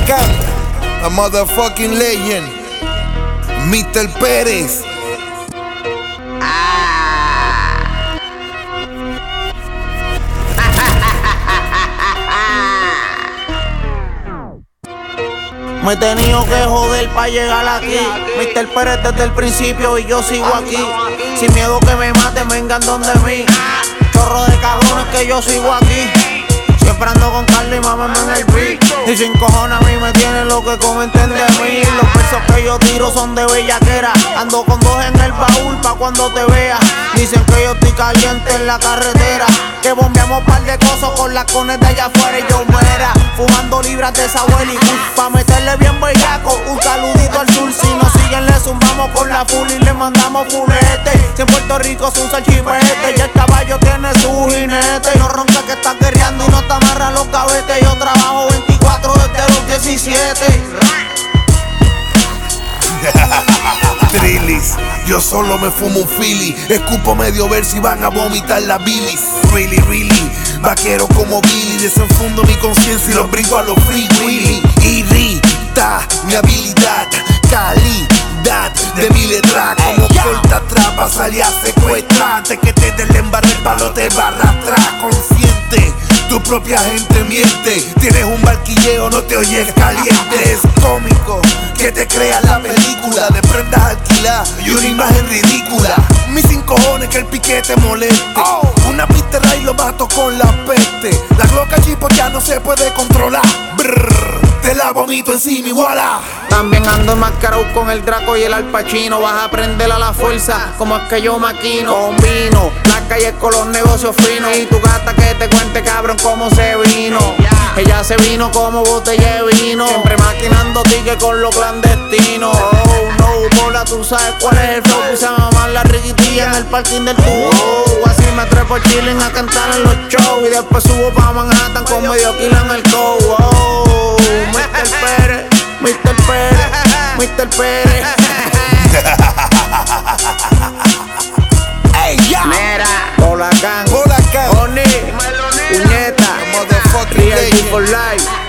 Huracán, a motherfucking legend, Mr. Pérez. Me he tenido que joder pa' llegar aquí. Mr. Pérez desde el principio y yo sigo aquí. Sin miedo que me maten, vengan donde mí. Chorro de cabrones que yo sigo aquí. Siempre ando con Carlos y mámame en el beat. Y sin cojones a mí me tienen lo que comenten de mí. Los versos que yo tiro son de bellaquera. Ando con dos en el baúl pa' cuando te vea. Dicen que yo estoy caliente en la carretera, que bombeamos par de cosas con las cones de allá afuera y yo muera. Fumando libras de Sabuel y Bush pa' meterle bien bellaco. Un saludito al sur, si nos siguen le zumbamos con la full y le mandamos fulete. Si en Puerto Rico es un salchipete y el caballo tiene su jinete. No ronca que está guerreando y no te amarran los cabetes. Yo trabajo 24 desde los 17. Trillis, yo solo me fumo un Philly. Escupo medio ver si van a vomitar la bilis. Really, vaquero como Billy. Desenfundo mi conciencia y los brinco a los Free Willy. Irrita mi habilidad, calidad de mi letra. Como corta trapa, salí a secuestrar. Antes que te den embarre el palo te va a arrastrar. Consciente, tu propia gente miente. Tienes un barquilleo, no te oyes caliente. Es cómico que te creas la película de prendas alquiladas y una imagen ridícula. Mis 5 cojones que el piquete moleste. Una pistera y lo mato con la peste. La Glock chipo ya no se puede controlar. Brrr, te la vomito encima y voilà. También ando enmascarado con el Draco y el Al Pacino. Vas a aprender a la fuerza como es que yo maquino. Combino las calles con los negocios finos. Y tu gata que te cuente cabrón cómo se vino. Ella se vino como botella de vino. Siempre maquinando tickets con lo clandestino. Oh no, bola, tú sabes cuál es el flow. Puse a mamar la riquitilla en el parking del tubo. Así me trepo chilling a cantar en los shows. Y después subo pa' Manhattan con medio kilo en el cow. Oh, Mr. Pérez, Mr. Pérez, Mr. Pérez. Hey, ya. Mira, Huracán, Huracán, Oni, Puñeta, motherfucking Reality legend. for life.